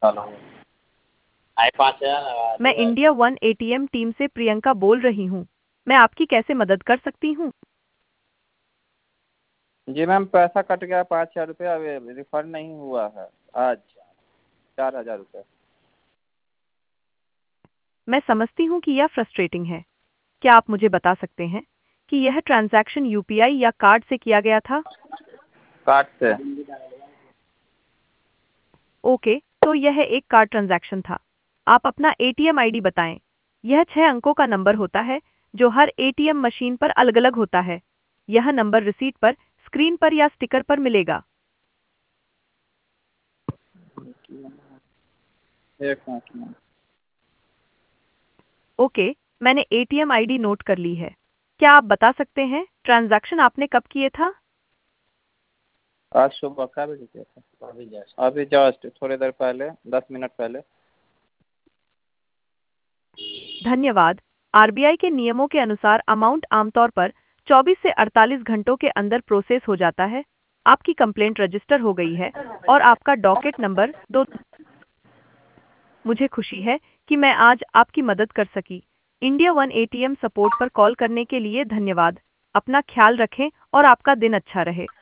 साल हो गए। आई 5000 मैं इंडिया वन एटीएम टीम से प्रियंका बोल रही हूँ। मैं आपकी कैसे मदद कर सकती हूँ? जी मैम, पैसा कट गया 5000 रुपया, अभी रिफंड नहीं हुआ है आज। 4000 रुपये। मैं समझती हूँ कि यह फ्रस्ट्रेटिंग है। क्या आप मुझे बता सकते हैं कि यह ट्रांजैक्शन यूपीआई या कार्ड से किया गया था? कार्ड से। ओके, तो यह एक कार्ड ट्रांजैक्शन था। आप अपना एटीएम आईडी बताएं। यह 6 अंकों का नंबर होता है जो हर एटीएम मशीन पर अलग-अलग होता है। यह नंबर रिसीट पर, स्क्रीन पर या स्टिकर पर मिलेगा। एक मिनट मैम। ओके, मैंने एटीएम आईडी नोट कर ली है। क्या आप बता सकते हैं ट्रांजैक्शन आपने कब किए था? आज सुबह क्या बजे किया था? अभी जस्ट थोड़ी देर पहले, 10 मिनट पहले। धन्यवाद। आरबीआई के नियमों के अनुसार अमाउंट आमतौर पर 24 से 48 घंटों के अंदर प्रोसेस हो जाता है। आपकी कंप्लेंट रजिस्टर हो गई है और आपका डॉकेट नंबर 2। मुझे खुशी है कि मैं आज आपकी मदद कर सकी। इंडिया वन एटीएम सपोर्ट पर कॉल करने के लिए धन्यवाद। अपना ख्याल रखें और आपका दिन अच्छा रहे।